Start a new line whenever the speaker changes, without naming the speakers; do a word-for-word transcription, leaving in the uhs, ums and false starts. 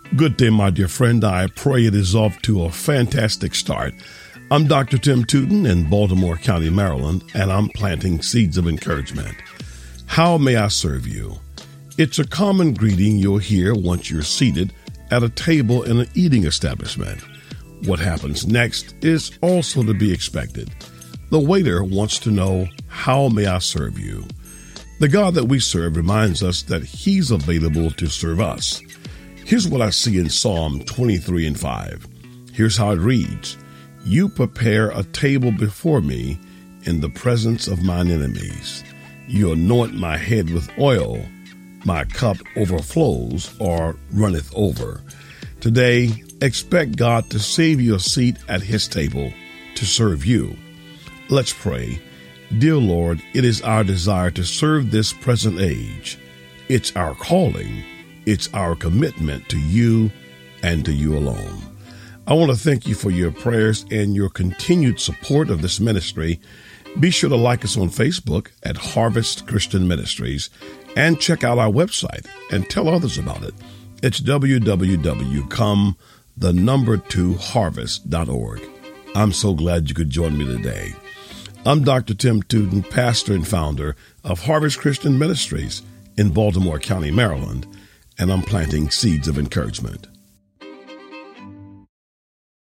Good day, my dear friend. I pray it is off to a fantastic start. I'm Doctor Tim Tootin in Baltimore County, Maryland, and I'm planting seeds of encouragement. How may I serve you? It's a common greeting you'll hear once you're seated at a table in an eating establishment. What happens next is also to be expected. The waiter wants to know, how may I serve you? The God that we serve reminds us that He's available to serve us. Here's what I see in Psalm twenty-three and five. Here's how it reads. You prepare a table before me in the presence of mine enemies. You anoint my head with oil. My cup overflows or runneth over. Today, expect God to save you a seat at His table to serve you. Let's pray. Dear Lord, it is our desire to serve this present age. It's our calling. It's our commitment to you and to you alone. I want to thank you for your prayers and your continued support of this ministry. Be sure to like us on Facebook at Harvest Christian Ministries and check out our website and tell others about it. It's w w w dot come the number two harvest dot org. I'm so glad you could join me today. I'm Doctor Tim Tootin, pastor and founder of Harvest Christian Ministries in Baltimore County, Maryland, and I'm planting seeds of encouragement.